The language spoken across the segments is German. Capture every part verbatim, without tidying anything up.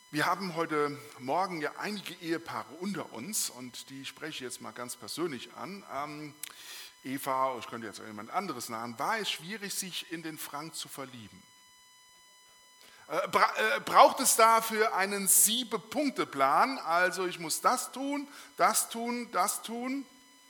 Wir haben heute Morgen ja einige Ehepaare unter uns und die spreche ich jetzt mal ganz persönlich an. Ähm, Eva, ich könnte jetzt auch jemand anderes nennen, war es schwierig, sich in den Frank zu verlieben? Äh, bra äh, braucht es dafür einen Sieben-Punkte-Plan? Also ich muss das tun, das tun, das tun.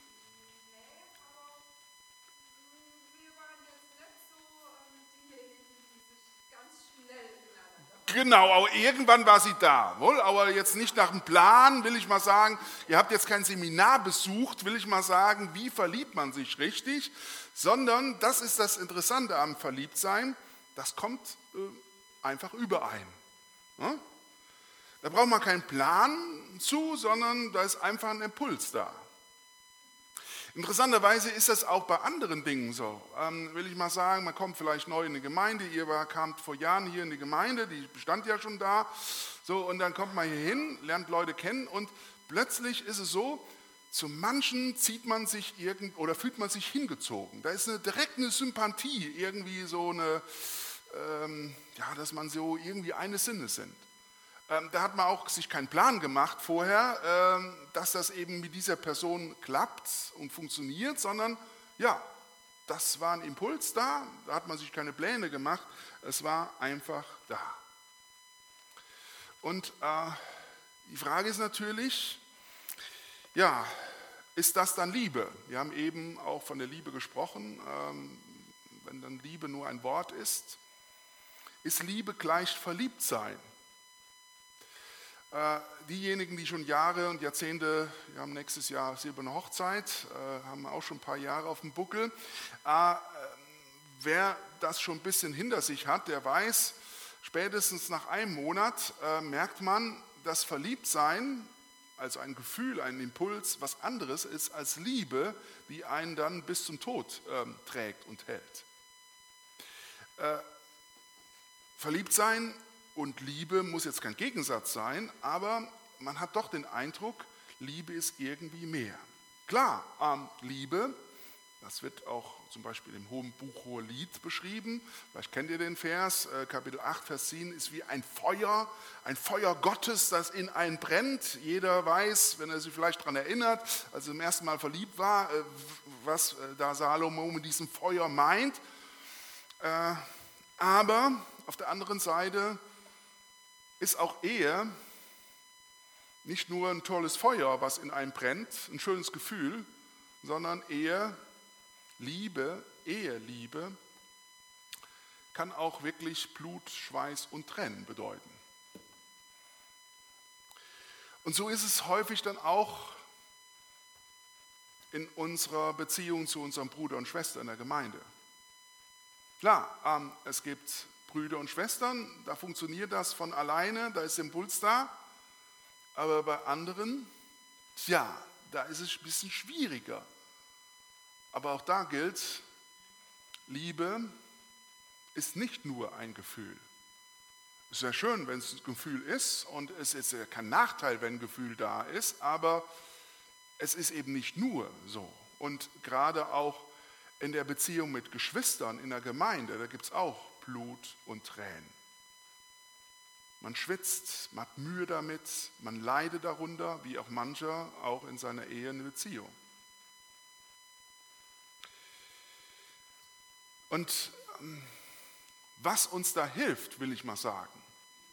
Genau, aber irgendwann war sie da, wohl, aber jetzt nicht nach dem Plan, will ich mal sagen, ihr habt jetzt kein Seminar besucht, will ich mal sagen, wie verliebt man sich richtig, sondern das ist das Interessante am Verliebtsein, das kommt äh, einfach überein. Ja? Da braucht man keinen Plan zu, sondern da ist einfach ein Impuls da. Interessanterweise ist das auch bei anderen Dingen so. Ähm, will ich mal sagen, man kommt vielleicht neu in eine Gemeinde, ihr war, kamt vor Jahren hier in die Gemeinde, die bestand ja schon da. So, und dann kommt man hier hin, lernt Leute kennen und plötzlich ist es so, zu manchen zieht man sich irgend oder fühlt man sich hingezogen. Da ist eine direkt eine Sympathie, irgendwie so eine, ähm, ja, dass man so irgendwie eines Sinnes sind. Da hat man auch sich keinen Plan gemacht vorher, dass das eben mit dieser Person klappt und funktioniert, sondern ja, das war ein Impuls da, da hat man sich keine Pläne gemacht, es war einfach da. Und äh, die Frage ist natürlich, ja, ist das dann Liebe? Wir haben eben auch von der Liebe gesprochen, ähm, wenn dann Liebe nur ein Wort ist. Ist Liebe gleich Verliebtsein? Diejenigen, die schon Jahre und Jahrzehnte, wir haben nächstes Jahr silberne Hochzeit, haben auch schon ein paar Jahre auf dem Buckel. Wer das schon ein bisschen hinter sich hat, der weiß, spätestens nach einem Monat merkt man, dass Verliebtsein, also ein Gefühl, ein Impuls, was anderes ist als Liebe, die einen dann bis zum Tod trägt und hält. Verliebtsein und Liebe muss jetzt kein Gegensatz sein, aber man hat doch den Eindruck, Liebe ist irgendwie mehr. Klar, ähm, Liebe, das wird auch zum Beispiel im Hohen Buch Hohelied beschrieben, vielleicht kennt ihr den Vers, äh, Kapitel acht, Vers zehn, ist wie ein Feuer, ein Feuer Gottes, das in einen brennt. Jeder weiß, wenn er sich vielleicht daran erinnert, als er zum ersten Mal verliebt war, äh, was äh, da Salomo mit diesem Feuer meint. Äh, aber auf der anderen Seite ist auch Ehe nicht nur ein tolles Feuer, was in einem brennt, ein schönes Gefühl, sondern Ehe, Liebe, Eheliebe kann auch wirklich Blut, Schweiß und Tränen bedeuten. Und so ist es häufig dann auch in unserer Beziehung zu unserem Bruder und Schwester in der Gemeinde. Klar, ähm, es gibt Brüder und Schwestern, da funktioniert das von alleine, da ist Impuls da. Aber bei anderen, tja, da ist es ein bisschen schwieriger. Aber auch da gilt, Liebe ist nicht nur ein Gefühl. Es ist ja schön, wenn es ein Gefühl ist und es ist ja kein Nachteil, wenn ein Gefühl da ist, aber es ist eben nicht nur so. Und gerade auch in der Beziehung mit Geschwistern in der Gemeinde, da gibt es auch Blut und Tränen. Man schwitzt, man hat Mühe damit, man leidet darunter, wie auch mancher auch in seiner Ehe eine Beziehung. Und was uns da hilft, will ich mal sagen,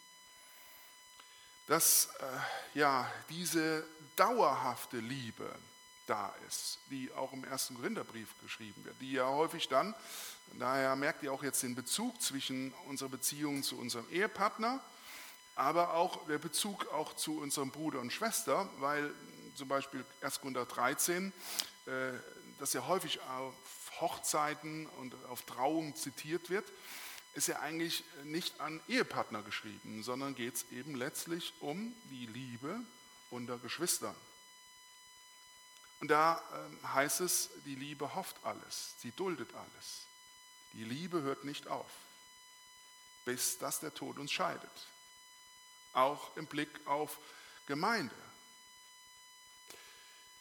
dass äh, ja, diese dauerhafte Liebe da ist, die auch im ersten Korintherbrief geschrieben wird, die ja häufig dann, daher merkt ihr auch jetzt den Bezug zwischen unserer Beziehung zu unserem Ehepartner, aber auch der Bezug auch zu unserem Bruder und Schwester, weil zum Beispiel erster Korinther dreizehn, äh, das ja häufig auf Hochzeiten und auf Trauungen zitiert wird, ist ja eigentlich nicht an Ehepartner geschrieben, sondern geht es eben letztlich um die Liebe unter Geschwistern. Und da ähm, heißt es, die Liebe hofft alles, sie duldet alles. Die Liebe hört nicht auf, bis dass der Tod uns scheidet. Auch im Blick auf Gemeinde.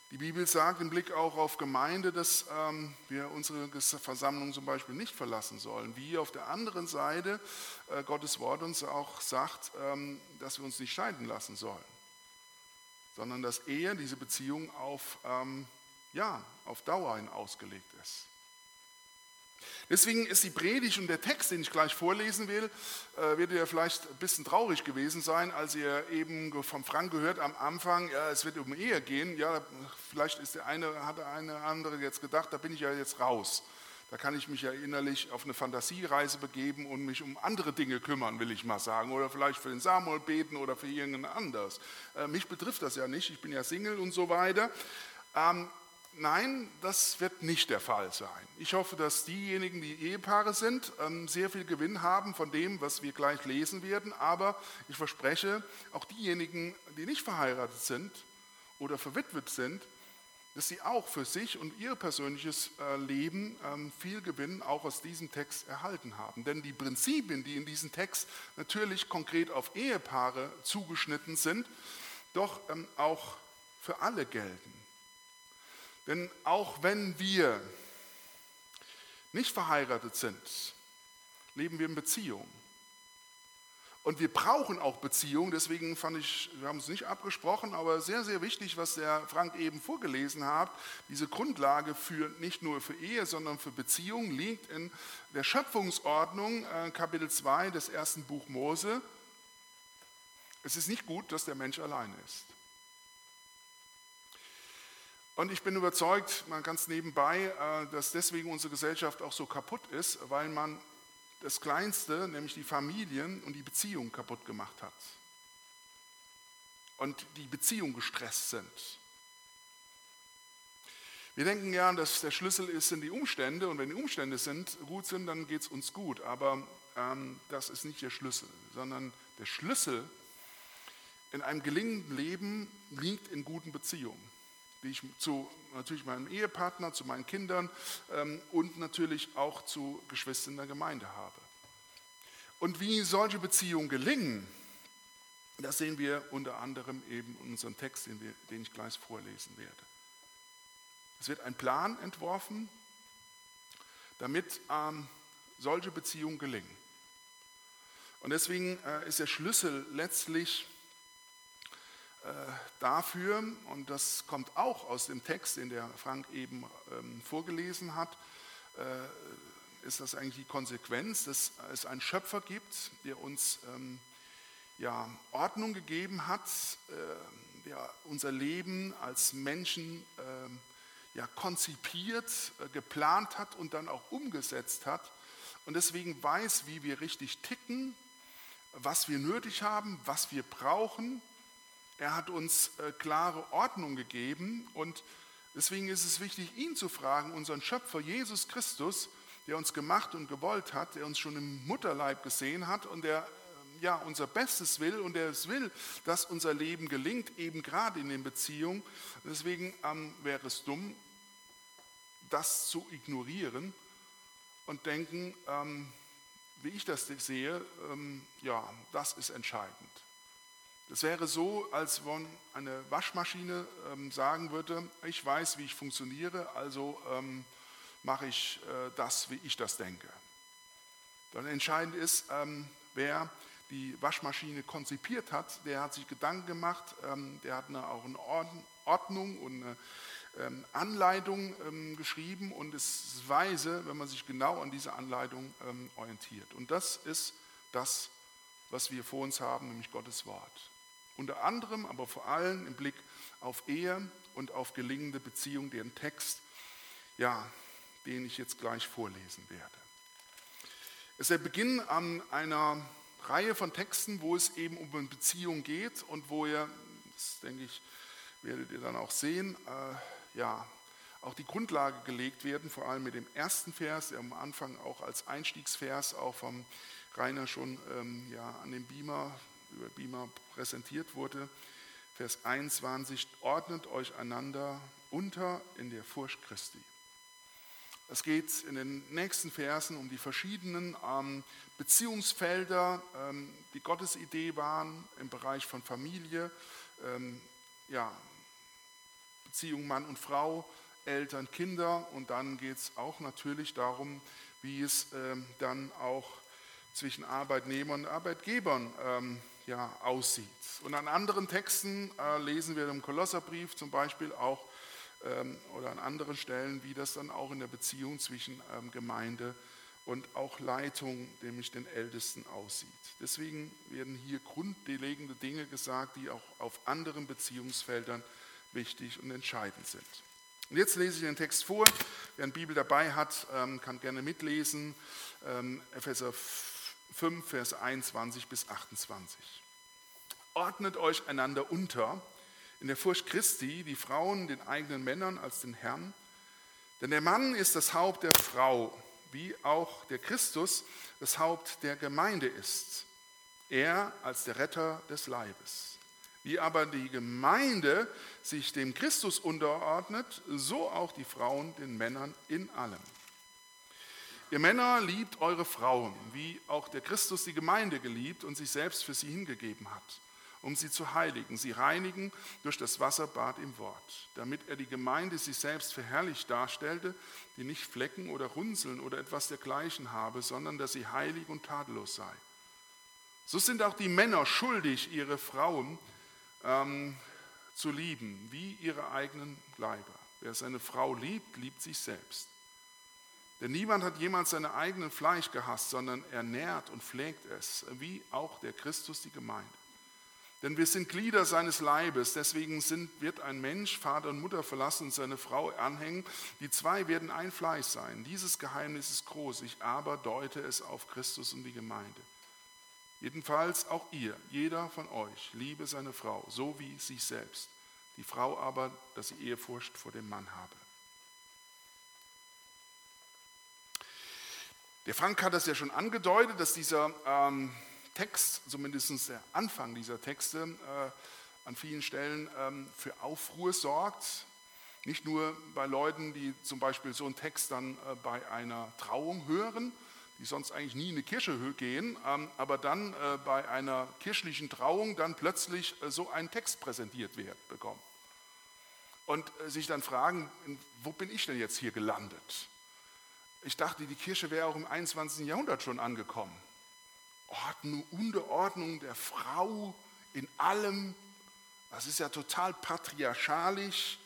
Die Bibel sagt im Blick auch auf Gemeinde, dass ähm, wir unsere Versammlung zum Beispiel nicht verlassen sollen. Wie auf der anderen Seite äh, Gottes Wort uns auch sagt, ähm, dass wir uns nicht scheiden lassen sollen, sondern dass Ehe, diese Beziehung auf, ähm, ja, auf Dauer hin ausgelegt ist. Deswegen ist die Predigt und der Text, den ich gleich vorlesen will, äh, wird ja vielleicht ein bisschen traurig gewesen sein, als ihr eben vom Frank gehört am Anfang, ja, es wird um Ehe gehen. Ja, vielleicht ist der eine, hat der eine andere jetzt gedacht, da bin ich ja jetzt raus. Da kann ich mich ja innerlich auf eine Fantasiereise begeben und mich um andere Dinge kümmern, will ich mal sagen. Oder vielleicht für den Samuel beten oder für irgendeinen anders. Äh, mich betrifft das ja nicht, ich bin ja Single und so weiter. Ähm, Nein, das wird nicht der Fall sein. Ich hoffe, dass diejenigen, die Ehepaare sind, sehr viel Gewinn haben von dem, was wir gleich lesen werden. Aber ich verspreche, auch diejenigen, die nicht verheiratet sind oder verwitwet sind, dass sie auch für sich und ihr persönliches Leben viel Gewinn auch aus diesem Text erhalten haben. Denn die Prinzipien, die in diesem Text natürlich konkret auf Ehepaare zugeschnitten sind, doch auch für alle gelten. Denn auch wenn wir nicht verheiratet sind, leben wir in Beziehung. Und wir brauchen auch Beziehung, deswegen fand ich, wir haben es nicht abgesprochen, aber sehr, sehr wichtig, was der Frank eben vorgelesen hat. Diese Grundlage für nicht nur für Ehe, sondern für Beziehung liegt in der Schöpfungsordnung, äh, Kapitel zwei des ersten Buch Mose. Es ist nicht gut, dass der Mensch alleine ist. Und ich bin überzeugt, mal ganz nebenbei, dass deswegen unsere Gesellschaft auch so kaputt ist, weil man das Kleinste, nämlich die Familien und die Beziehungen kaputt gemacht hat. Und die Beziehungen gestresst sind. Wir denken ja, dass der Schlüssel ist, sind die Umstände. Und wenn die Umstände sind, gut sind, dann geht es uns gut. Aber ähm, das ist nicht der Schlüssel, sondern der Schlüssel in einem gelingenden Leben liegt in guten Beziehungen, die ich zu natürlich meinem Ehepartner, zu meinen Kindern ähm, und natürlich auch zu Geschwistern in der Gemeinde habe. Und wie solche Beziehungen gelingen, das sehen wir unter anderem eben in unserem Text, den, wir, den ich gleich vorlesen werde. Es wird ein Plan entworfen, damit ähm, solche Beziehungen gelingen. Und deswegen äh, ist der Schlüssel letztlich dafür, und das kommt auch aus dem Text, den der Frank eben ähm, vorgelesen hat, äh, ist das eigentlich die Konsequenz, dass es einen Schöpfer gibt, der uns ähm, ja, Ordnung gegeben hat, äh, der unser Leben als Menschen äh, ja, konzipiert, äh, geplant hat und dann auch umgesetzt hat und deswegen weiß, wie wir richtig ticken, was wir nötig haben, was wir brauchen. Er hat uns äh, klare Ordnung gegeben und deswegen ist es wichtig, ihn zu fragen, unseren Schöpfer Jesus Christus, der uns gemacht und gewollt hat, der uns schon im Mutterleib gesehen hat und der äh, ja, unser Bestes will und der es will, dass unser Leben gelingt, eben gerade in den Beziehungen. Deswegen ähm, wäre es dumm, das zu ignorieren und denken, ähm, wie ich das sehe, ähm, ja, das ist entscheidend. Das wäre so, als wenn eine Waschmaschine ähm, sagen würde, ich weiß, wie ich funktioniere, also ähm, mache ich äh, das, wie ich das denke. Dann entscheidend ist, ähm, wer die Waschmaschine konzipiert hat, der hat sich Gedanken gemacht, ähm, der hat eine, auch eine Ordnung und eine ähm, Anleitung ähm, geschrieben und es ist weise, wenn man sich genau an dieser Anleitung ähm, orientiert. Und das ist das, was wir vor uns haben, nämlich Gottes Wort. Unter anderem, aber vor allem im Blick auf Ehe und auf gelingende Beziehung, deren Text, ja, den ich jetzt gleich vorlesen werde. Es ist der Beginn an einer Reihe von Texten, wo es eben um eine Beziehung geht und wo ihr, das denke ich, werdet ihr dann auch sehen, äh, ja, auch die Grundlage gelegt werden, vor allem mit dem ersten Vers, der am Anfang auch als Einstiegsvers auch vom Rainer schon ähm, ja, an dem Beamer über Beamer präsentiert wurde, Vers einundzwanzig, ordnet euch einander unter in der Furcht Christi. Es geht in den nächsten Versen um die verschiedenen ähm, Beziehungsfelder, ähm, die Gottes Idee waren im Bereich von Familie, ähm, ja, Beziehung Mann und Frau, Eltern, Kinder und dann geht es auch natürlich darum, wie es ähm, dann auch zwischen Arbeitnehmern und Arbeitgebern ähm, ja, aussieht. Und an anderen Texten äh, lesen wir im Kolosserbrief zum Beispiel auch ähm, oder an anderen Stellen, wie das dann auch in der Beziehung zwischen ähm, Gemeinde und auch Leitung, nämlich den Ältesten, aussieht. Deswegen werden hier grundlegende Dinge gesagt, die auch auf anderen Beziehungsfeldern wichtig und entscheidend sind. Und jetzt lese ich den Text vor. Wer eine Bibel dabei hat, kann gerne mitlesen. Epheser fünf, Vers einundzwanzig bis achtundzwanzig. Ordnet euch einander unter, in der Furcht Christi, die Frauen den eigenen Männern als den Herrn. Denn der Mann ist das Haupt der Frau, wie auch der Christus das Haupt der Gemeinde ist. Er als der Retter des Leibes. Wie aber die Gemeinde sich dem Christus unterordnet, so auch die Frauen den Männern in allem. Ihr Männer, liebt eure Frauen, wie auch der Christus die Gemeinde geliebt und sich selbst für sie hingegeben hat, um sie zu heiligen, sie reinigen durch das Wasserbad im Wort, damit er die Gemeinde sich selbst für herrlich darstellte, die nicht Flecken oder Runzeln oder etwas dergleichen habe, sondern dass sie heilig und tadellos sei. So sind auch die Männer schuldig, ihre Frauen ähm, zu lieben, wie ihre eigenen Leiber. Wer seine Frau liebt, liebt sich selbst. Denn niemand hat jemals sein eigenes Fleisch gehasst, sondern er nährt und pflegt es, wie auch der Christus die Gemeinde. Denn wir sind Glieder seines Leibes, deswegen sind, wird ein Mensch Vater und Mutter verlassen und seine Frau anhängen. Die zwei werden ein Fleisch sein. Dieses Geheimnis ist groß, ich aber deute es auf Christus und die Gemeinde. Jedenfalls auch ihr, jeder von euch, liebe seine Frau, so wie sich selbst. Die Frau aber, dass sie Ehrfurcht vor dem Mann habe. Der Frank hat das ja schon angedeutet, dass dieser ähm, Text, zumindest der Anfang dieser Texte, äh, an vielen Stellen ähm, für Aufruhr sorgt. Nicht nur bei Leuten, die zum Beispiel so einen Text dann äh, bei einer Trauung hören, die sonst eigentlich nie in eine Kirche gehen, ähm, aber dann äh, bei einer kirchlichen Trauung dann plötzlich äh, so ein Text präsentiert wird, bekommen. Und äh, sich dann fragen, wo bin ich denn jetzt hier gelandet? Ich dachte, die Kirche wäre auch im einundzwanzigsten Jahrhundert schon angekommen. Ordnung, Unterordnung der Frau in allem, das ist ja total patriarchalisch.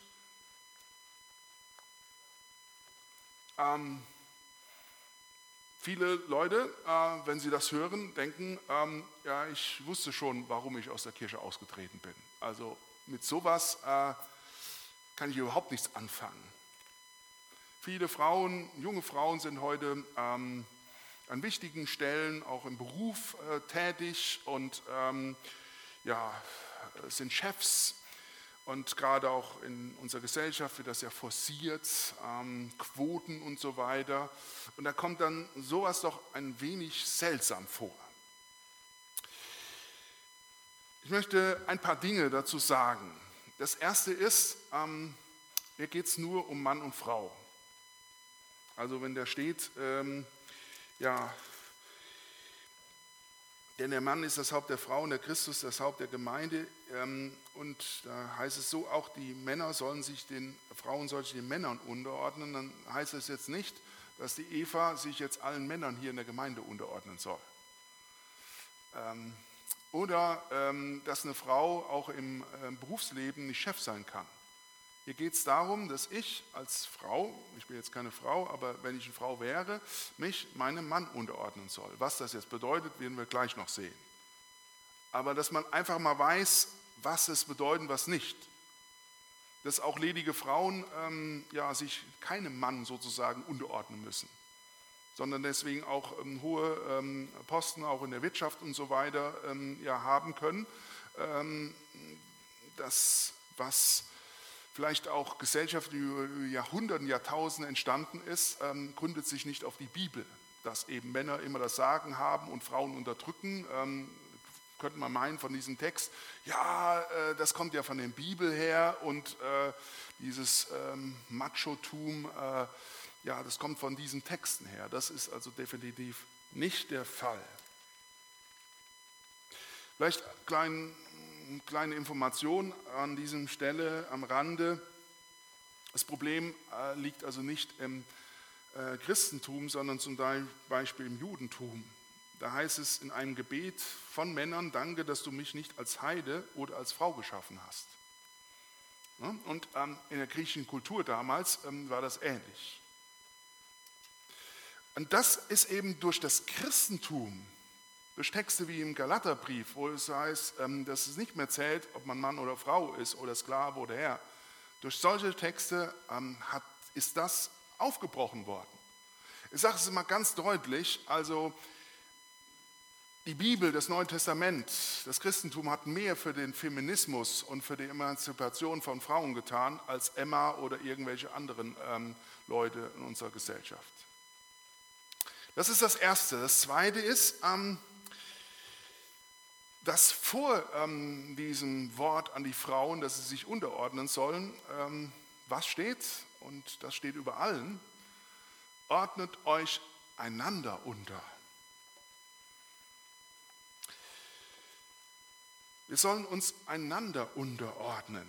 Ähm, viele Leute, äh, wenn sie das hören, denken, ähm, ja, ich wusste schon, warum ich aus der Kirche ausgetreten bin. Also mit sowas äh, kann ich überhaupt nichts anfangen. Viele Frauen, junge Frauen sind heute ähm, an wichtigen Stellen auch im Beruf äh, tätig und ähm, ja, sind Chefs. Und gerade auch in unserer Gesellschaft wird das ja forciert, ähm, Quoten und so weiter. Und da kommt dann sowas doch ein wenig seltsam vor. Ich möchte ein paar Dinge dazu sagen. Das erste ist, ähm, mir geht es nur um Mann und Frau. Also wenn da steht, ähm, ja, denn der Mann ist das Haupt der Frau und der Christus das Haupt der Gemeinde. Ähm, und da heißt es so, auch die Männer sollen sich den, Frauen sollen sich den Männern unterordnen. Dann heißt es jetzt nicht, dass die Eva sich jetzt allen Männern hier in der Gemeinde unterordnen soll. Ähm, oder ähm, dass eine Frau auch im äh, Berufsleben nicht Chef sein kann. Hier geht es darum, dass ich als Frau, ich bin jetzt keine Frau, aber wenn ich eine Frau wäre, mich meinem Mann unterordnen soll. Was das jetzt bedeutet, werden wir gleich noch sehen. Aber dass man einfach mal weiß, was es bedeutet, was nicht. Dass auch ledige Frauen ähm, ja, sich keinem Mann sozusagen unterordnen müssen, sondern deswegen auch ähm, hohe ähm, Posten, auch in der Wirtschaft und so weiter, ähm, ja, haben können. Ähm, das, was vielleicht auch Gesellschaft, die über Jahrhunderte, Jahrtausende entstanden ist, ähm, gründet sich nicht auf die Bibel. Dass eben Männer immer das Sagen haben und Frauen unterdrücken, ähm, könnte man meinen von diesem Text, ja, äh, das kommt ja von der Bibel her und äh, dieses ähm, Machotum, äh, ja, das kommt von diesen Texten her. Das ist also definitiv nicht der Fall. Vielleicht klein, kleine Information an dieser Stelle am Rande. Das Problem äh, liegt also nicht im äh, Christentum, sondern zum Beispiel im Judentum. Da heißt es in einem Gebet von Männern: Danke, dass du mich nicht als Heide oder als Frau geschaffen hast. Ja, und ähm, in der griechischen Kultur damals ähm, war das ähnlich. Und das ist eben durch das Christentum, durch Texte wie im Galaterbrief, wo es heißt, ähm, dass es nicht mehr zählt, ob man Mann oder Frau ist oder Sklave oder Herr. Durch solche Texte ähm, hat, ist das aufgebrochen worden. Ich sage es mal ganz deutlich, also die Bibel, das Neue Testament, das Christentum hat mehr für den Feminismus und für die Emanzipation von Frauen getan, als Emma oder irgendwelche anderen ähm, Leute in unserer Gesellschaft. Das ist das Erste. Das Zweite ist, ähm, dass vor ähm, diesem Wort an die Frauen, dass sie sich unterordnen sollen, ähm, was steht? Und das steht über allen: Ordnet euch einander unter. Wir sollen uns einander unterordnen.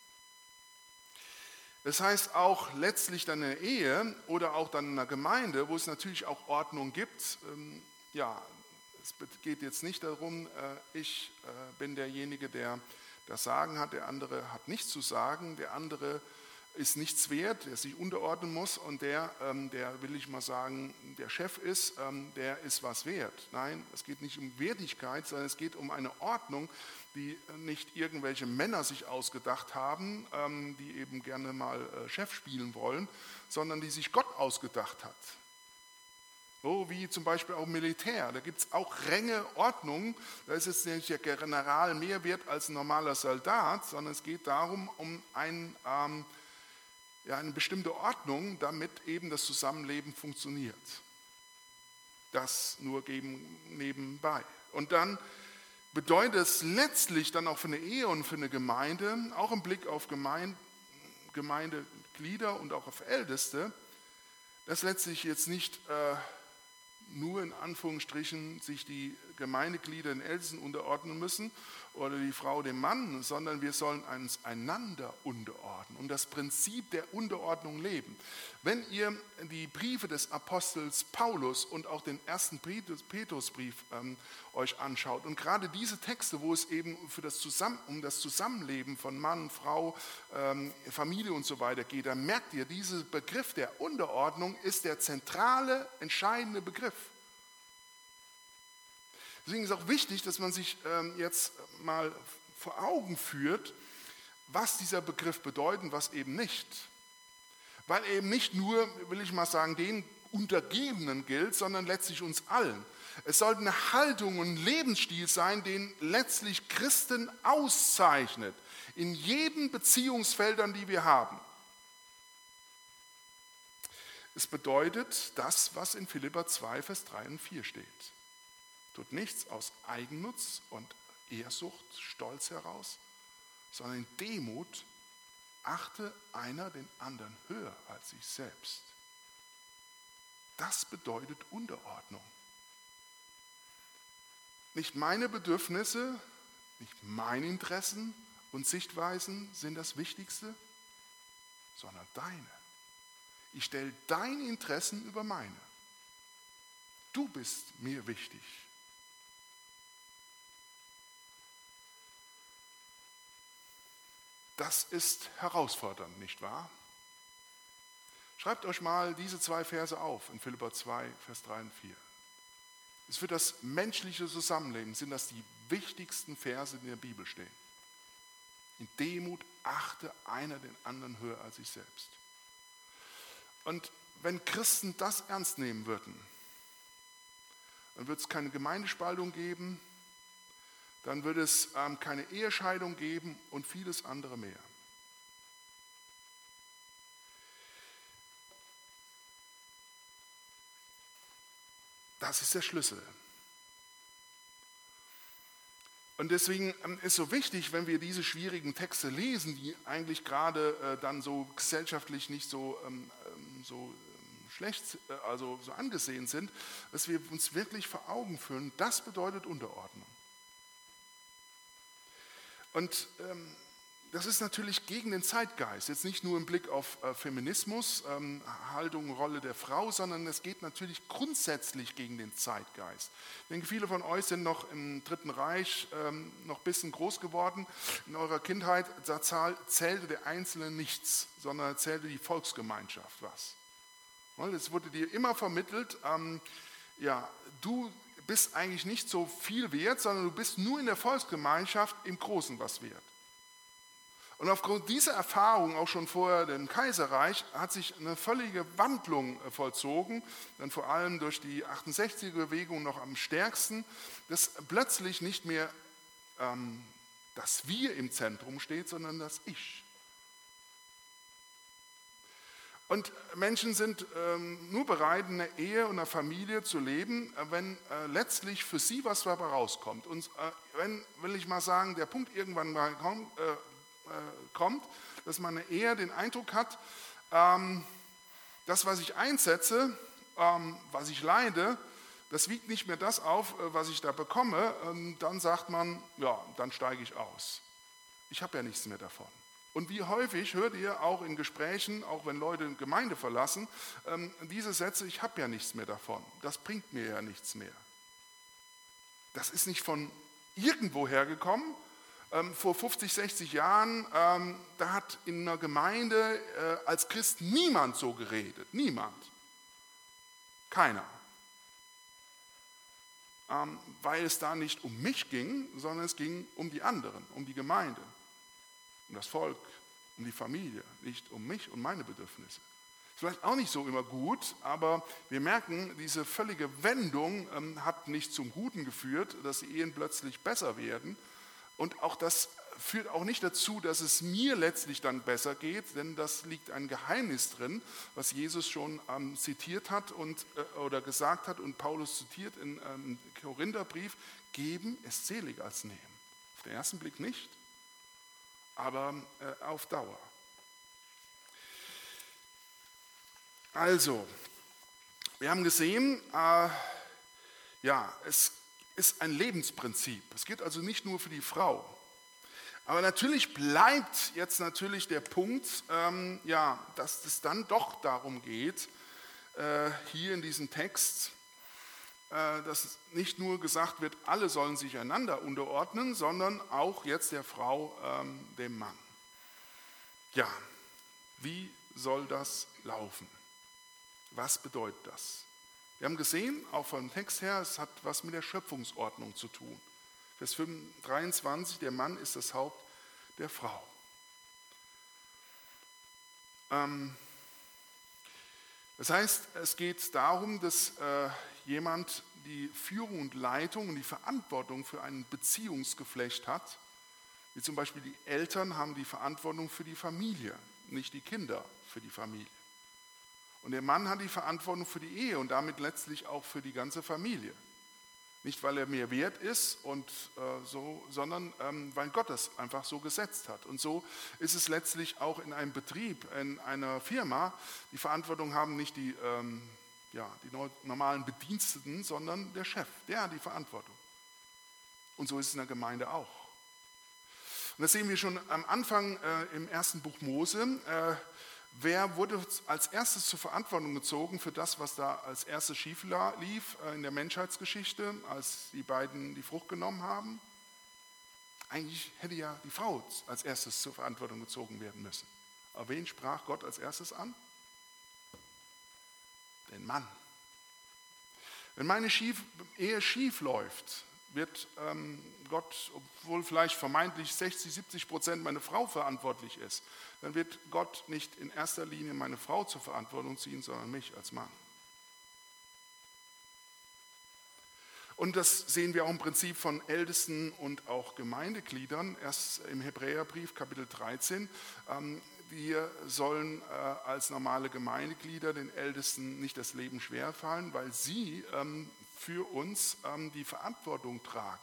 Das heißt auch letztlich dann in der Ehe oder auch dann in einer Gemeinde, wo es natürlich auch Ordnung gibt. Ähm, ja, es geht jetzt nicht darum, äh, ich äh, bin derjenige, der das Sagen hat, der andere hat nichts zu sagen, der andere ist nichts wert, der sich unterordnen muss, und der, ähm, der will ich mal sagen, der Chef ist, ähm, der ist was wert. Nein, es geht nicht um Wertigkeit, sondern es geht um eine Ordnung, die nicht irgendwelche Männer sich ausgedacht haben, ähm, die eben gerne mal äh, Chef spielen wollen, sondern die sich Gott ausgedacht hat. So wie zum Beispiel auch Militär, da gibt es auch Ränge, Ordnungen. Da ist jetzt nicht der General mehr wert als ein normaler Soldat, sondern es geht darum, um ein, ähm, ja, eine bestimmte Ordnung, damit eben das Zusammenleben funktioniert. Das nur geben nebenbei. Und dann bedeutet es letztlich dann auch für eine Ehe und für eine Gemeinde, auch im Blick auf Gemeinde, Gemeindeglieder und auch auf Älteste, dass letztlich jetzt nicht äh, nur in Anführungsstrichen sich die Gemeindeglieder den Ältesten unterordnen müssen oder die Frau dem Mann, sondern wir sollen uns einander unterordnen und das Prinzip der Unterordnung leben. Wenn ihr die Briefe des Apostels Paulus und auch den ersten Petrusbrief ähm, euch anschaut und gerade diese Texte, wo es eben für das Zusammen, um das Zusammenleben von Mann, Frau, ähm, Familie und so weiter geht, dann merkt ihr, dieser Begriff der Unterordnung ist der zentrale, entscheidende Begriff. Deswegen ist auch wichtig, dass man sich ähm, jetzt mal vor Augen führt, was dieser Begriff bedeutet, was eben nicht. Weil eben nicht nur, will ich mal sagen, den Untergebenen gilt, sondern letztlich uns allen. Es sollte eine Haltung und ein Lebensstil sein, den letztlich Christen auszeichnet, in jeden Beziehungsfeldern, die wir haben. Es bedeutet das, was in Philipper zwei, Vers drei und vier steht. Tut nichts aus Eigennutz und Ehrsucht, Stolz heraus, sondern in Demut achte einer den anderen höher als sich selbst. Das bedeutet Unterordnung. Nicht meine Bedürfnisse, nicht meine Interessen und Sichtweisen sind das Wichtigste, sondern deine. Ich stelle deine Interessen über meine. Du bist mir wichtig. Das ist herausfordernd, nicht wahr? Schreibt euch mal diese zwei Verse auf in Philipper zwei, Vers drei und vier. Es für das menschliche Zusammenleben sind das die wichtigsten Verse, die in der Bibel stehen. In Demut achte einer den anderen höher als sich selbst. Und wenn Christen das ernst nehmen würden, dann wird es keine Gemeindespaltung geben, dann wird es ähm, keine Ehescheidung geben und vieles andere mehr. Das ist der Schlüssel. Und deswegen ähm, ist so wichtig, wenn wir diese schwierigen Texte lesen, die eigentlich gerade äh, dann so gesellschaftlich nicht so, ähm, so ähm, schlecht, äh, also so angesehen sind, dass wir uns wirklich vor Augen führen, das bedeutet Unterordnung. Und ähm, das ist natürlich gegen den Zeitgeist. Jetzt nicht nur im Blick auf äh, Feminismus, ähm, Haltung, Rolle der Frau, sondern es geht natürlich grundsätzlich gegen den Zeitgeist. Ich denke, viele von euch sind noch im Dritten Reich ähm, noch ein bisschen groß geworden. In eurer Kindheit, da zählte der Einzelne nichts, sondern zählte die Volksgemeinschaft was. Es wurde dir immer vermittelt, ähm, ja, du bist eigentlich nicht so viel wert, sondern du bist nur in der Volksgemeinschaft im Großen was wert. Und aufgrund dieser Erfahrung, auch schon vorher im Kaiserreich, hat sich eine völlige Wandlung vollzogen, dann vor allem durch die achtundsechziger-Bewegung noch am stärksten, dass plötzlich nicht mehr ähm, das Wir im Zentrum steht, sondern das Ich. Und Menschen sind ähm, nur bereit, in einer Ehe und einer Familie zu leben, wenn äh, letztlich für sie was dabei rauskommt. Und äh, wenn, will ich mal sagen, der Punkt irgendwann mal kommt, äh, kommt, dass man eher den Eindruck hat, ähm, das, was ich einsetze, ähm, was ich leide, das wiegt nicht mehr das auf, äh, was ich da bekomme. Und dann sagt man, ja, dann steige ich aus. Ich habe ja nichts mehr davon. Und wie häufig hört ihr auch in Gesprächen, auch wenn Leute eine Gemeinde verlassen, ähm, diese Sätze, ich habe ja nichts mehr davon. Das bringt mir ja nichts mehr. Das ist nicht von irgendwo hergekommen. Ähm, vor fünfzig, sechzig Jahren, ähm, da hat in einer Gemeinde äh, als Christ niemand so geredet. Niemand. Keiner. Ähm, weil es da nicht um mich ging, sondern es ging um die anderen, um die Gemeinde, um das Volk, um die Familie, nicht um mich und meine Bedürfnisse. Ist vielleicht auch nicht so immer gut, aber wir merken, diese völlige Wendung ähm, hat nicht zum Guten geführt, dass die Ehen plötzlich besser werden. Und auch das führt auch nicht dazu, dass es mir letztlich dann besser geht, denn das liegt ein Geheimnis drin, was Jesus schon ähm, zitiert hat und, äh, oder gesagt hat und Paulus zitiert im ähm, Korintherbrief, geben ist seliger als nehmen. Auf den ersten Blick nicht, aber äh, auf Dauer. Also, wir haben gesehen, äh, ja, es ist ein Lebensprinzip. Es gilt also nicht nur für die Frau. Aber natürlich bleibt jetzt natürlich der Punkt, ähm, ja, dass es dann doch darum geht, äh, hier in diesem Text, äh, dass nicht nur gesagt wird, alle sollen sich einander unterordnen, sondern auch jetzt der Frau ähm, dem Mann. Ja, wie soll das laufen? Was bedeutet das? Wir haben gesehen, auch vom Text her, es hat was mit der Schöpfungsordnung zu tun. Vers dreiundzwanzig, der Mann ist das Haupt der Frau. Ähm, das heißt, es geht darum, dass äh, jemand die Führung und Leitung und die Verantwortung für ein Beziehungsgeflecht hat. Wie zum Beispiel die Eltern haben die Verantwortung für die Familie, nicht die Kinder für die Familie. Und der Mann hat die Verantwortung für die Ehe und damit letztlich auch für die ganze Familie. Nicht, weil er mehr wert ist, und, äh, so, sondern ähm, weil Gott es einfach so gesetzt hat. Und so ist es letztlich auch in einem Betrieb, in einer Firma. Die Verantwortung haben nicht die, ähm, ja, die normalen Bediensteten, sondern der Chef. Der hat die Verantwortung. Und so ist es in der Gemeinde auch. Und das sehen wir schon am Anfang äh, im ersten Buch Mose. Äh, Wer wurde als erstes zur Verantwortung gezogen für das, was da als erstes schief lief in der Menschheitsgeschichte, als die beiden die Frucht genommen haben? Eigentlich hätte ja die Frau als erstes zur Verantwortung gezogen werden müssen. Aber wen sprach Gott als erstes an? Den Mann. Wenn meine schief, Ehe schief läuft, wird ähm, Gott, obwohl vielleicht vermeintlich sechzig, siebzig Prozent meine Frau verantwortlich ist, dann wird Gott nicht in erster Linie meine Frau zur Verantwortung ziehen, sondern mich als Mann. Und das sehen wir auch im Prinzip von Ältesten und auch Gemeindegliedern, erst im Hebräerbrief Kapitel dreizehn. Ähm, wir sollen äh, als normale Gemeindeglieder den Ältesten nicht das Leben schwerfallen, weil sie ähm, für uns ähm, die Verantwortung tragen.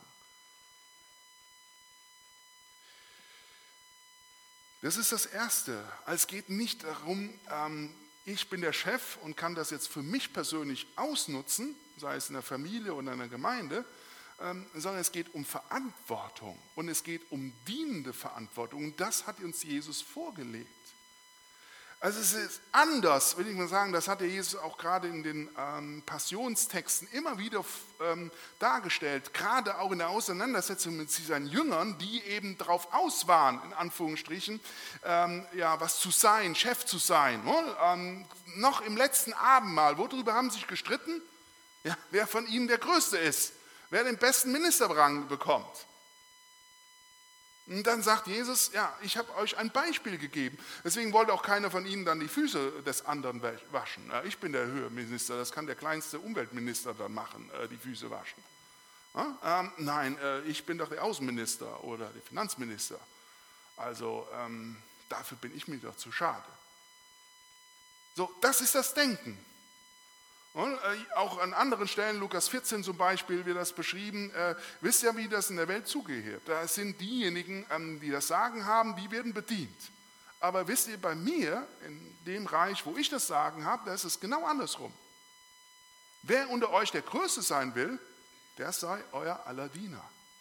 Das ist das Erste. Es geht nicht darum, ähm, ich bin der Chef und kann das jetzt für mich persönlich ausnutzen, sei es in der Familie oder in der Gemeinde, ähm, sondern es geht um Verantwortung und es geht um dienende Verantwortung. Und das hat uns Jesus vorgelebt. Also es ist anders, will ich mal sagen, das hat der Jesus auch gerade in den ähm, Passionstexten immer wieder ähm, dargestellt, gerade auch in der Auseinandersetzung mit seinen Jüngern, die eben darauf aus waren, in Anführungsstrichen, ähm, ja, was zu sein, Chef zu sein. Ne? Ähm, noch im letzten Abendmahl, worüber haben sie sich gestritten? Ja, wer von ihnen der Größte ist, wer den besten Ministerrang bekommt. Und dann sagt Jesus, ja, ich habe euch ein Beispiel gegeben. Deswegen wollte auch keiner von ihnen dann die Füße des anderen waschen. Ich bin der Höheminister, das kann der kleinste Umweltminister dann machen, die Füße waschen. Ja? Ähm, nein, ich bin doch der Außenminister oder der Finanzminister. Also ähm, dafür bin ich mir doch zu schade. So, das ist das Denken. Und auch an anderen Stellen, Lukas vierzehn zum Beispiel, wird das beschrieben. Äh, wisst ihr, wie das in der Welt zugeht? Da sind diejenigen, ähm, die das Sagen haben, die werden bedient. Aber wisst ihr, bei mir, in dem Reich, wo ich das Sagen habe, da ist es genau andersrum. Wer unter euch der Größte sein will, der sei euer aller Diener.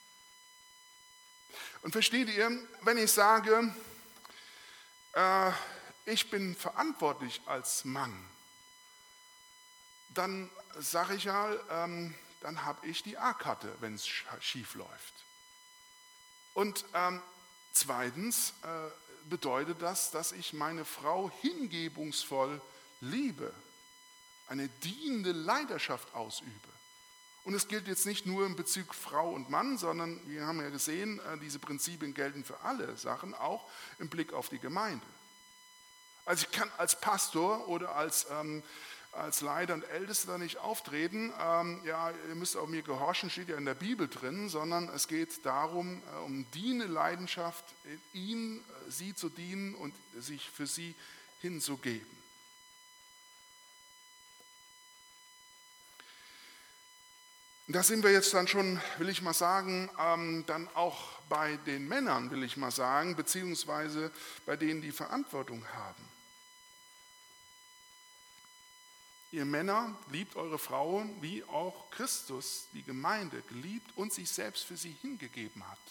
Und versteht ihr, wenn ich sage, äh, ich bin verantwortlich als Mann, dann sage ich ja, ähm, dann habe ich die A-Karte, wenn es schief läuft. Und ähm, zweitens äh, bedeutet das, dass ich meine Frau hingebungsvoll liebe, eine dienende Leidenschaft ausübe. Und es gilt jetzt nicht nur in Bezug Frau und Mann, sondern wir haben ja gesehen, äh, diese Prinzipien gelten für alle Sachen, auch im Blick auf die Gemeinde. Also ich kann als Pastor oder als ähm, als Leiter und Ältester nicht auftreten, ähm, ja, ihr müsst auch mir gehorchen, steht ja in der Bibel drin, sondern es geht darum, äh, um dienende Leidenschaft, ihn, äh, sie zu dienen und sich für sie hinzugeben. Da sind wir jetzt dann schon, will ich mal sagen, ähm, dann auch bei den Männern, will ich mal sagen, beziehungsweise bei denen, die Verantwortung haben. Ihr Männer, liebt eure Frauen, wie auch Christus die Gemeinde geliebt und sich selbst für sie hingegeben hat.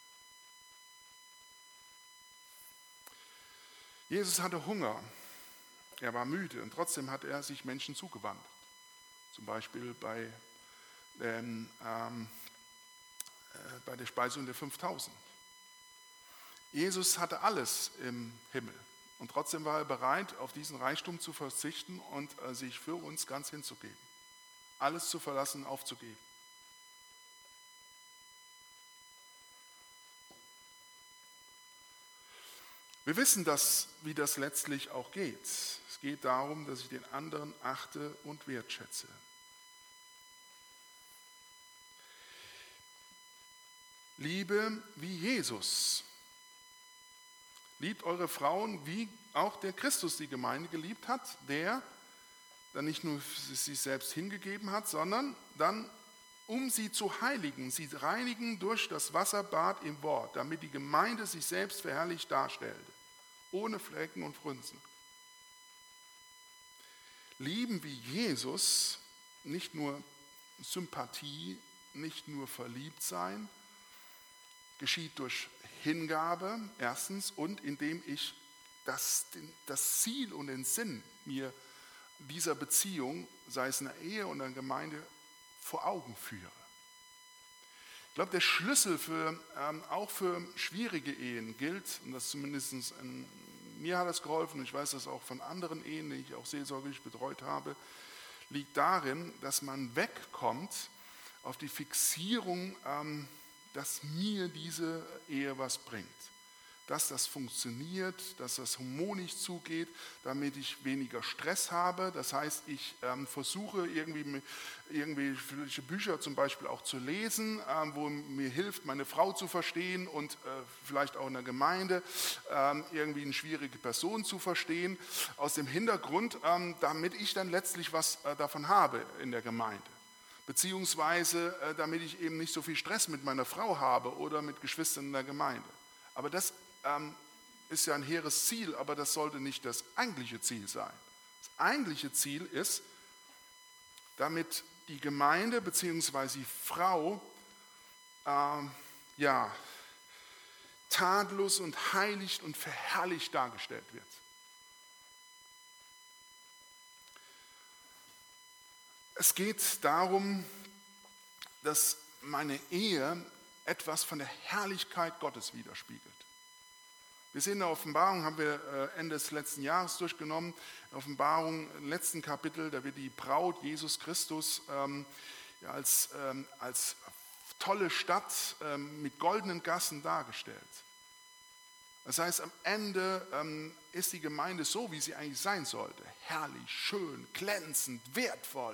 Jesus hatte Hunger, er war müde und trotzdem hat er sich Menschen zugewandt. Zum Beispiel bei, ähm, ähm, äh, bei der Speisung der fünftausend. Jesus hatte alles im Himmel. Und trotzdem war er bereit, auf diesen Reichtum zu verzichten und äh, sich für uns ganz hinzugeben. Alles zu verlassen, aufzugeben. Wir wissen, dass, wie das letztlich auch geht. Es geht darum, dass ich den anderen achte und wertschätze. Liebe wie Jesus. Liebt eure Frauen, wie auch der Christus die Gemeinde geliebt hat, der dann nicht nur sich selbst hingegeben hat, sondern dann, um sie zu heiligen, sie reinigen durch das Wasserbad im Wort, damit die Gemeinde sich selbst verherrlicht darstellte, ohne Flecken und Frünzen. Lieben wie Jesus, nicht nur Sympathie, nicht nur verliebt sein, geschieht durch Hingabe, erstens, und indem ich das, das Ziel und den Sinn mir dieser Beziehung, sei es in der Ehe oder in der Gemeinde, vor Augen führe. Ich glaube, der Schlüssel für, ähm, auch für schwierige Ehen gilt, und das zumindest in, mir hat das geholfen, und ich weiß das auch von anderen Ehen, die ich auch seelsorgerisch betreut habe, liegt darin, dass man wegkommt auf die Fixierung, ähm, dass mir diese Ehe was bringt. Dass das funktioniert, dass das harmonisch zugeht, damit ich weniger Stress habe. Das heißt, ich ähm, versuche irgendwie irgendwelche Bücher zum Beispiel auch zu lesen, ähm, wo mir hilft, meine Frau zu verstehen und äh, vielleicht auch in der Gemeinde ähm, irgendwie eine schwierige Person zu verstehen. Aus dem Hintergrund, ähm, damit ich dann letztlich was äh, davon habe in der Gemeinde. Beziehungsweise äh, damit ich eben nicht so viel Stress mit meiner Frau habe oder mit Geschwistern in der Gemeinde. Aber das ähm, ist ja ein hehres Ziel, aber das sollte nicht das eigentliche Ziel sein. Das eigentliche Ziel ist, damit die Gemeinde beziehungsweise die Frau ähm, ja, tadellos und heilig und verherrlicht dargestellt wird. Es geht darum, dass meine Ehe etwas von der Herrlichkeit Gottes widerspiegelt. Wir sehen in der Offenbarung, haben wir Ende des letzten Jahres durchgenommen, in der Offenbarung im letzten Kapitel, da wird die Braut Jesus Christus ähm, ja, als, ähm, als tolle Stadt ähm, mit goldenen Gassen dargestellt. Das heißt, am Ende ähm, ist die Gemeinde so, wie sie eigentlich sein sollte. Herrlich, schön, glänzend, wertvoll.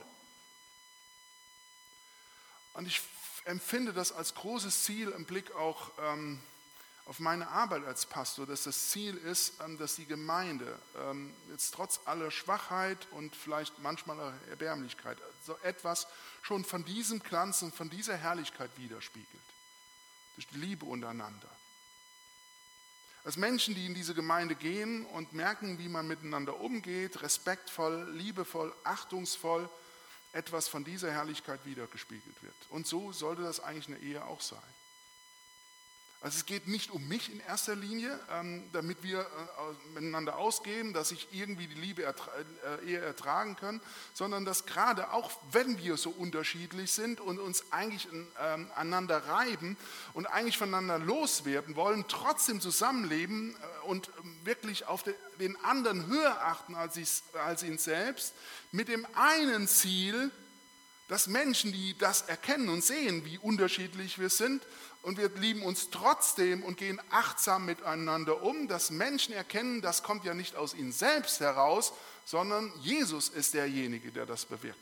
Und ich empfinde das als großes Ziel im Blick auch ähm, auf meine Arbeit als Pastor, dass das Ziel ist, ähm, dass die Gemeinde ähm, jetzt trotz aller Schwachheit und vielleicht manchmal auch Erbärmlichkeit so etwas schon von diesem Glanz und von dieser Herrlichkeit widerspiegelt. Durch die Liebe untereinander. Als Menschen, die in diese Gemeinde gehen und merken, wie man miteinander umgeht, respektvoll, liebevoll, achtungsvoll, etwas von dieser Herrlichkeit widergespiegelt wird. Und so sollte das eigentlich eine Ehe auch sein. Also es geht nicht um mich in erster Linie, ähm, damit wir äh, miteinander ausgehen, dass ich irgendwie die Liebe ertra- äh, Ehe ertragen kann, sondern dass gerade auch, wenn wir so unterschiedlich sind und uns eigentlich ähm, aneinander reiben und eigentlich voneinander loswerden wollen, trotzdem zusammenleben äh, und wirklich auf de, den anderen höher achten als, als ihn selbst, mit dem einen Ziel, dass Menschen, die das erkennen und sehen, wie unterschiedlich wir sind, und wir lieben uns trotzdem und gehen achtsam miteinander um, dass Menschen erkennen, das kommt ja nicht aus ihnen selbst heraus, sondern Jesus ist derjenige, der das bewirkt.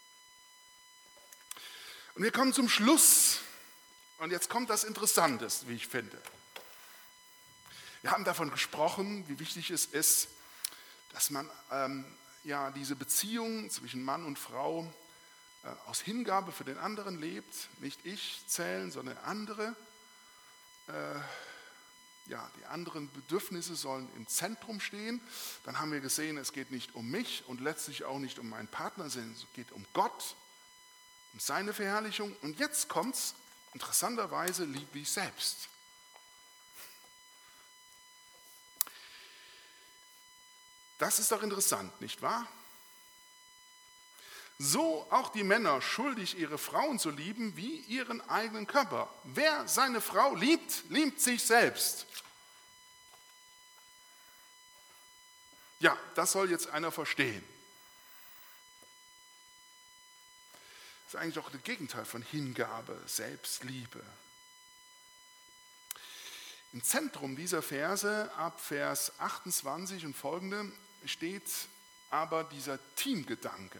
Und wir kommen zum Schluss. Und jetzt kommt das Interessante, wie ich finde. Wir haben davon gesprochen, wie wichtig es ist, dass man ähm, ja, diese Beziehung zwischen Mann und Frau aus Hingabe für den anderen lebt, nicht ich zählen, sondern andere. Äh, ja, die anderen Bedürfnisse sollen im Zentrum stehen. Dann haben wir gesehen, es geht nicht um mich und letztlich auch nicht um meinen Partner, sondern es geht um Gott, um seine Verherrlichung. Und jetzt kommt es, interessanterweise, liebe ich selbst. Das ist doch interessant, nicht wahr? So auch die Männer schuldig, ihre Frauen zu lieben wie ihren eigenen Körper. Wer seine Frau liebt, liebt sich selbst. Ja, das soll jetzt einer verstehen. Das ist eigentlich auch das Gegenteil von Hingabe, Selbstliebe. Im Zentrum dieser Verse, ab Vers achtundzwanzig und folgende, steht aber dieser Teamgedanke.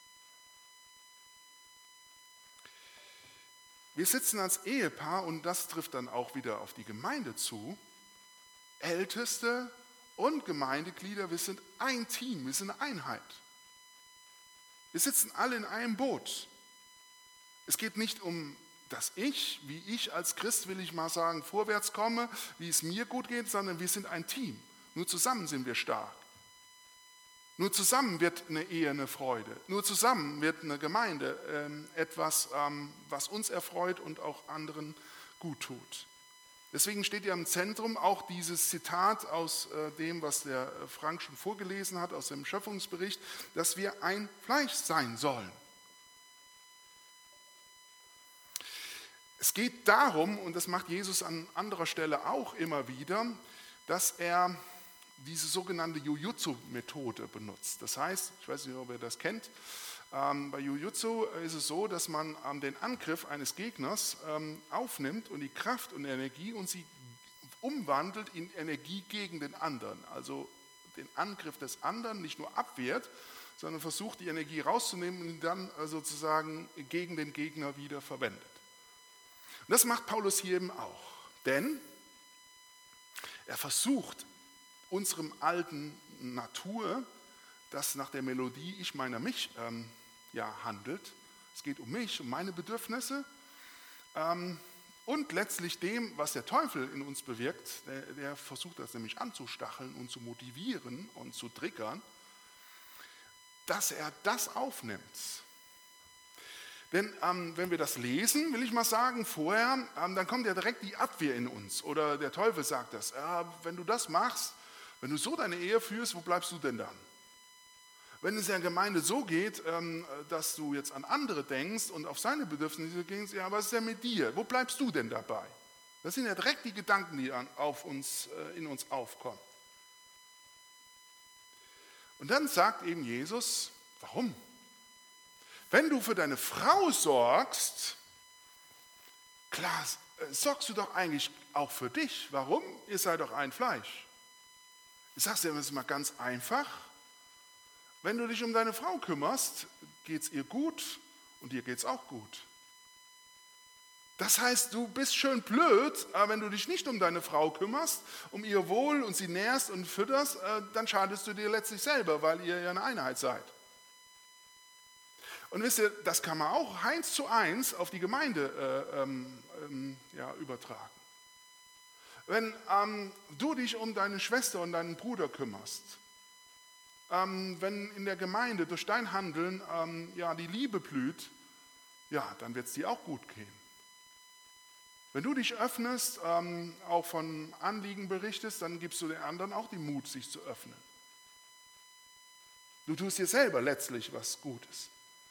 Wir sitzen als Ehepaar, und das trifft dann auch wieder auf die Gemeinde zu, Älteste und Gemeindeglieder, wir sind ein Team, wir sind eine Einheit. Wir sitzen alle in einem Boot. Es geht nicht um das Ich, wie ich als Christ, will ich mal sagen, vorwärts komme, wie es mir gut geht, sondern wir sind ein Team. Nur zusammen sind wir stark. Nur zusammen wird eine Ehe eine Freude. Nur zusammen wird eine Gemeinde ähm, etwas, ähm, was uns erfreut und auch anderen gut tut. Deswegen steht ja im Zentrum auch dieses Zitat aus äh, dem, was der Frank schon vorgelesen hat, aus dem Schöpfungsbericht, dass wir ein Fleisch sein sollen. Es geht darum, und das macht Jesus an anderer Stelle auch immer wieder, dass er diese sogenannte Jujutsu-Methode benutzt. Das heißt, ich weiß nicht, ob ihr das kennt, ähm, bei Jujutsu ist es so, dass man ähm, den Angriff eines Gegners ähm, aufnimmt und die Kraft und Energie und sie umwandelt in Energie gegen den anderen. Also den Angriff des anderen nicht nur abwehrt, sondern versucht, die Energie rauszunehmen und ihn dann äh, sozusagen gegen den Gegner wieder verwendet. Und das macht Paulus hier eben auch. Denn er versucht, unserem alten Natur, das nach der Melodie Ich meiner mich ähm, ja, handelt. Es geht um mich, um meine Bedürfnisse ähm, und letztlich dem, was der Teufel in uns bewirkt. Der, der versucht das nämlich anzustacheln und zu motivieren und zu triggern, dass er das aufnimmt. Denn ähm, wenn wir das lesen, will ich mal sagen, vorher, ähm, dann kommt ja direkt die Abwehr in uns. Oder der Teufel sagt das, äh, wenn du das machst, wenn du so deine Ehe führst, wo bleibst du denn dann? Wenn es in der Gemeinde so geht, ähm, dass du jetzt an andere denkst und auf seine Bedürfnisse gehst, ja, was ist denn mit dir? Wo bleibst du denn dabei? Das sind ja direkt die Gedanken, die an, auf uns, äh, in uns aufkommen. Und dann sagt eben Jesus, warum? Wenn du für deine Frau sorgst, klar, sorgst du doch eigentlich auch für dich. Warum? Ihr seid doch ein Fleisch. Ich sage dir das mal ganz einfach. Wenn du dich um deine Frau kümmerst, geht es ihr gut und dir geht es auch gut. Das heißt, du bist schön blöd, aber wenn du dich nicht um deine Frau kümmerst, um ihr Wohl und sie nährst und fütterst, dann schadest du dir letztlich selber, weil ihr ja eine Einheit seid. Und wisst ihr, das kann man auch eins zu eins auf die Gemeinde äh, ähm, ja, übertragen. Wenn ähm, du dich um deine Schwester und deinen Bruder kümmerst, ähm, wenn in der Gemeinde durch dein Handeln ähm, ja, die Liebe blüht, ja, dann wird es dir auch gut gehen. Wenn du dich öffnest, ähm, auch von Anliegen berichtest, dann gibst du den anderen auch den Mut, sich zu öffnen. Du tust dir selber letztlich was Gutes.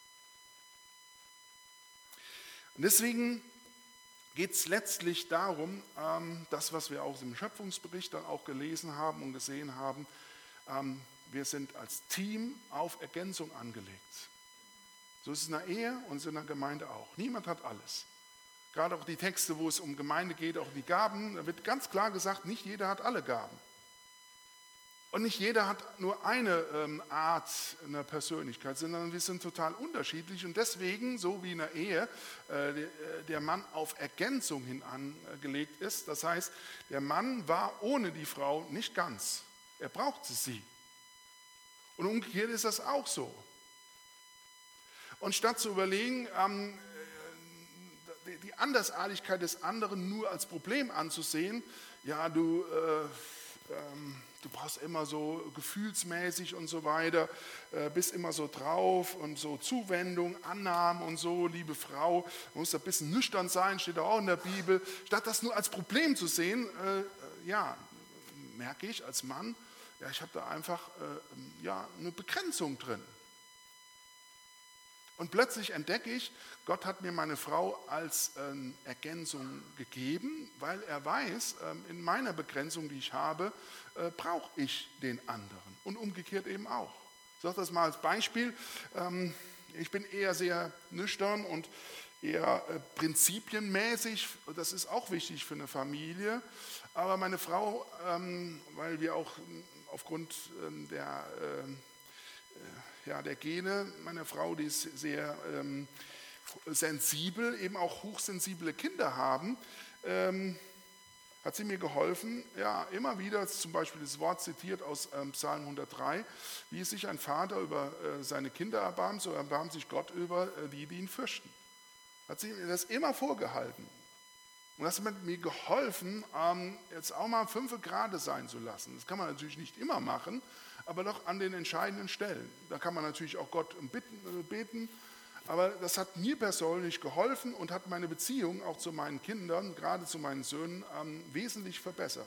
Und deswegen geht es letztlich darum, ähm, das, was wir aus dem Schöpfungsbericht dann auch gelesen haben und gesehen haben, ähm, wir sind als Team auf Ergänzung angelegt. So ist es in der Ehe und so in der Gemeinde auch. Niemand hat alles. Gerade auch die Texte, wo es um Gemeinde geht, auch die Gaben, da wird ganz klar gesagt, nicht jeder hat alle Gaben. Und nicht jeder hat nur eine ähm, Art einer Persönlichkeit, sondern wir sind total unterschiedlich. Und deswegen, so wie in der Ehe, äh, der, der Mann auf Ergänzung hin angelegt ist. Das heißt, der Mann war ohne die Frau nicht ganz. Er brauchte sie. Und umgekehrt ist das auch so. Und statt zu überlegen, ähm, die Andersartigkeit des anderen nur als Problem anzusehen, ja, du... Äh, ähm, Du brauchst immer so gefühlsmäßig und so weiter, äh, bist immer so drauf und so Zuwendung, Annahme und so, liebe Frau, man muss ein bisschen nüchtern sein, steht auch in der Bibel. Statt das nur als Problem zu sehen, äh, ja, merke ich als Mann, ja, ich habe da einfach äh, ja, eine Begrenzung drin. Und plötzlich entdecke ich, Gott hat mir meine Frau als ähm, Ergänzung gegeben, weil er weiß, ähm, in meiner Begrenzung, die ich habe, äh, brauche ich den anderen. Und umgekehrt eben auch. Ich sage das mal als Beispiel. Ähm, ich bin eher sehr nüchtern und eher äh, prinzipienmäßig. Das ist auch wichtig für eine Familie. Aber meine Frau, ähm, weil wir auch aufgrund ähm, der... Äh, Ja, der Gene meiner Frau, die ist sehr ähm, sensibel, eben auch hochsensible Kinder haben, ähm, hat sie mir geholfen, ja, immer wieder zum Beispiel das Wort zitiert aus ähm, Psalm hundertdrei, wie sich ein Vater über äh, seine Kinder erbarmt, so erbarmt sich Gott über äh, die, die ihn fürchten. Hat sie mir das immer vorgehalten. Und das hat mir geholfen, ähm, jetzt auch mal fünf Grade sein zu lassen. Das kann man natürlich nicht immer machen, aber doch an den entscheidenden Stellen. Da kann man natürlich auch Gott bitten, beten, aber das hat mir persönlich geholfen und hat meine Beziehung auch zu meinen Kindern, gerade zu meinen Söhnen, ähm, wesentlich verbessert.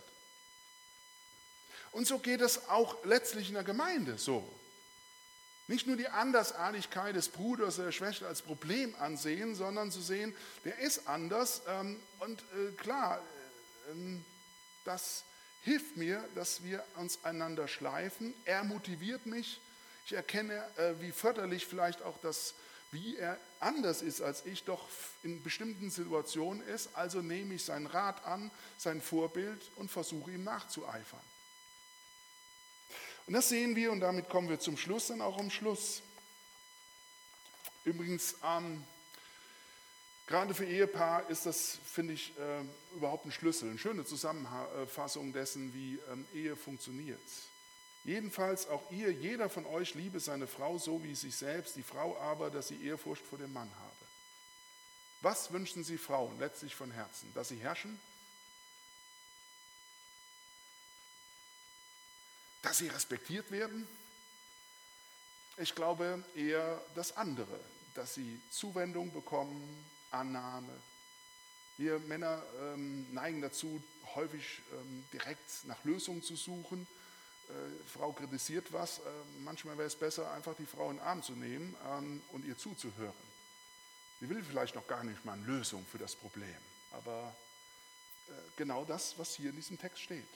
Und so geht es auch letztlich in der Gemeinde so. Nicht nur die Andersartigkeit des Bruders oder der Schwester als Problem ansehen, sondern zu sehen, der ist anders ähm, und äh, klar, äh, das hilft mir, dass wir uns einander schleifen. Er motiviert mich. Ich erkenne, äh, wie förderlich vielleicht auch das, wie er anders ist als ich, doch in bestimmten Situationen ist. Also nehme ich seinen Rat an, sein Vorbild und versuche ihm nachzueifern. Und das sehen wir und damit kommen wir zum Schluss, dann auch am Schluss. Übrigens, ähm, gerade für Ehepaar ist das, finde ich, äh, überhaupt ein Schlüssel, eine schöne Zusammenfassung dessen, wie ähm, Ehe funktioniert. Jedenfalls auch ihr, jeder von euch liebe seine Frau so wie sich selbst, die Frau aber, dass sie Ehrfurcht vor dem Mann habe. Was wünschen Sie Frauen letztlich von Herzen? Dass sie herrschen? Dass sie respektiert werden? Ich glaube eher das andere. dass sie Zuwendung bekommen, Annahme. Wir Männer ähm, neigen dazu, häufig ähm, direkt nach Lösungen zu suchen. Äh, Frau kritisiert was, äh, manchmal wäre es besser, einfach die Frau in den Arm zu nehmen ähm, und ihr zuzuhören. Sie will vielleicht noch gar nicht mal eine Lösung für das Problem, aber äh, genau das, was hier in diesem Text steht.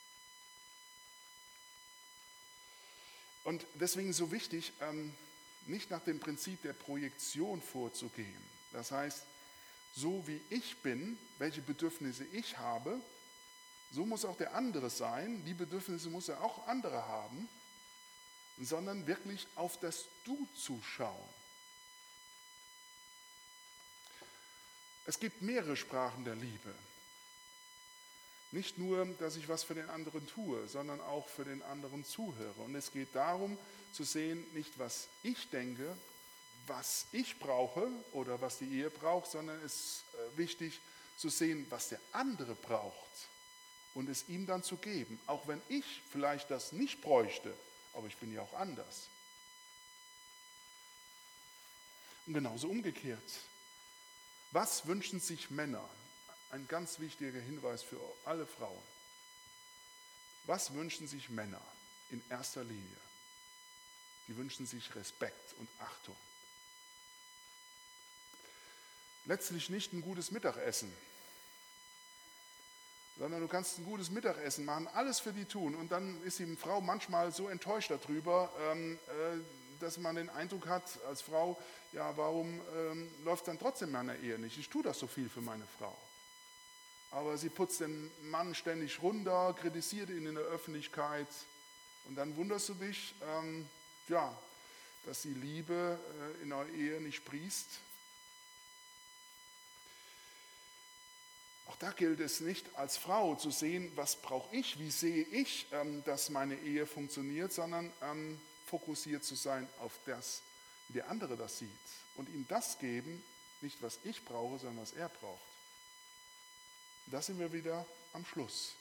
Und deswegen ist so wichtig, ähm, nicht nach dem Prinzip der Projektion vorzugehen. Das heißt, so wie ich bin, welche Bedürfnisse ich habe, so muss auch der andere sein, die Bedürfnisse muss er auch andere haben, sondern wirklich auf das Du zu schauen. Es gibt mehrere Sprachen der Liebe. Nicht nur, dass ich was für den anderen tue, sondern auch für den anderen zuhöre. Und es geht darum zu sehen, nicht was ich denke, was ich brauche oder was die Ehe braucht, sondern es ist wichtig zu sehen, was der andere braucht und es ihm dann zu geben. Auch wenn ich vielleicht das nicht bräuchte, aber ich bin ja auch anders. Und genauso umgekehrt. Was wünschen sich Männer? Ein ganz wichtiger Hinweis für alle Frauen. Was wünschen sich Männer in erster Linie? Sie wünschen sich Respekt und Achtung. Letztlich nicht ein gutes Mittagessen, sondern du kannst ein gutes Mittagessen machen, alles für die tun und dann ist die Frau manchmal so enttäuscht darüber, ähm, äh, dass man den Eindruck hat als Frau, ja, warum ähm, läuft dann trotzdem meine Ehe nicht? Ich tue das so viel für meine Frau. Aber sie putzt den Mann ständig runter, kritisiert ihn in der Öffentlichkeit und dann wunderst du dich, ähm, ja, dass die Liebe äh, in eurer Ehe nicht sprießt. Auch da gilt es nicht als Frau zu sehen, was brauche ich, wie sehe ich, ähm, dass meine Ehe funktioniert, sondern ähm, fokussiert zu sein auf das, wie der andere das sieht und ihm das geben, nicht was ich brauche, sondern was er braucht. Und da sind wir wieder am Schluss.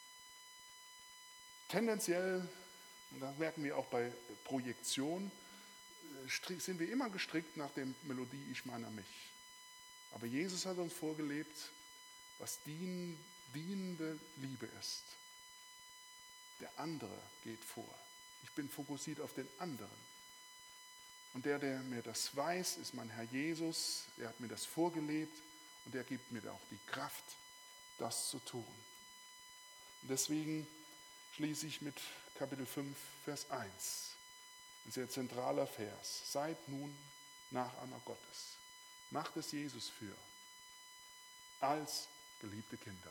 Tendenziell, und das merken wir auch bei Projektion, sind wir immer gestrickt nach der Melodie Ich meiner mich. Aber Jesus hat uns vorgelebt, was dien, dienende Liebe ist. Der andere geht vor. Ich bin fokussiert auf den anderen. Und der, der mir das weiß, ist mein Herr Jesus. Er hat mir das vorgelebt und er gibt mir auch die Kraft, das zu tun. Und deswegen schließe ich mit Kapitel fünf, Vers eins. Ein sehr zentraler Vers. Seid nun Nachahmer Gottes. Macht es Jesus für. Als geliebte Kinder.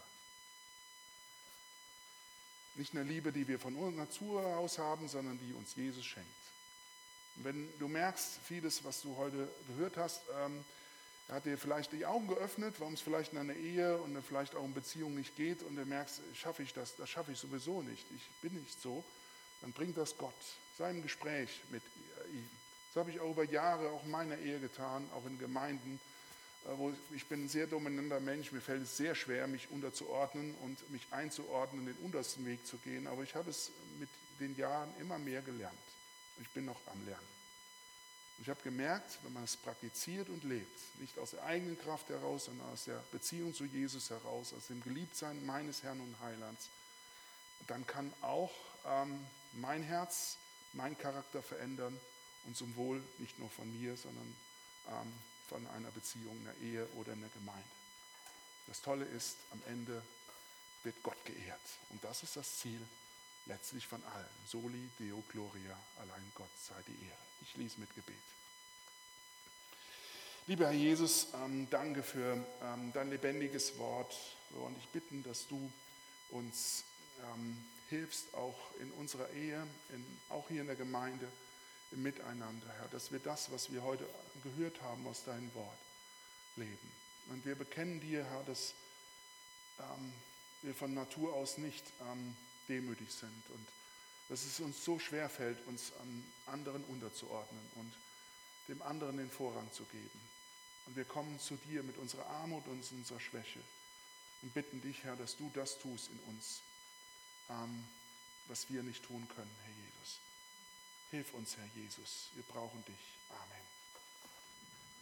Nicht eine Liebe, die wir von unserer Natur aus haben, sondern die uns Jesus schenkt. Und wenn du merkst, vieles, was du heute gehört hast, ähm, hat dir vielleicht die Augen geöffnet, warum es vielleicht in einer Ehe und vielleicht auch in Beziehungen nicht geht und du merkst, schaffe ich das, das schaffe ich sowieso nicht, ich bin nicht so, dann bring das Gott. Sei im Gespräch mit ihm. Das habe ich auch über Jahre auch in meiner Ehe getan, auch in Gemeinden, wo ich bin ein sehr dominanter Mensch, mir fällt es sehr schwer, mich unterzuordnen und mich einzuordnen, den untersten Weg zu gehen, aber ich habe es mit den Jahren immer mehr gelernt. Ich bin noch am Lernen. Und ich habe gemerkt, wenn man es praktiziert und lebt, nicht aus der eigenen Kraft heraus, sondern aus der Beziehung zu Jesus heraus, aus dem Geliebtsein meines Herrn und Heilands, dann kann auch ähm, mein Herz, mein Charakter verändern und zum Wohl nicht nur von mir, sondern ähm, von einer Beziehung, einer Ehe oder einer Gemeinde. Das Tolle ist, am Ende wird Gott geehrt. Und das ist das Ziel letztlich von allem. Soli Deo Gloria, allein Gott sei die Ehre. Ich schließe mit Gebet. Lieber Herr Jesus, ähm, danke für ähm, dein lebendiges Wort. Und ich bitte, dass du uns ähm, hilfst, auch in unserer Ehe, in, auch hier in der Gemeinde, im Miteinander, Herr, dass wir das, was wir heute gehört haben aus deinem Wort, leben. Und wir bekennen dir, Herr, dass ähm, wir von Natur aus nicht ähm, demütig sind und dass es uns so schwer fällt, uns an anderen unterzuordnen und dem anderen den Vorrang zu geben. Und wir kommen zu dir mit unserer Armut und unserer Schwäche und bitten dich, Herr, dass du das tust in uns, ähm, was wir nicht tun können, Herr Jesus. Hilf uns, Herr Jesus. Wir brauchen dich. Amen.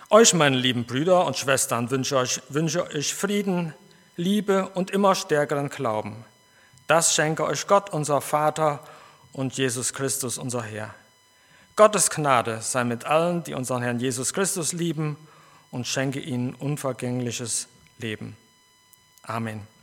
Euch, meine lieben Brüder und Schwestern, wünsche ich, wünsche ich Frieden, Liebe und immer stärkeren Glauben. Das schenke euch Gott, unser Vater, und Jesus Christus, unser Herr. Gottes Gnade sei mit allen, die unseren Herrn Jesus Christus lieben, und schenke ihnen unvergängliches Leben. Amen.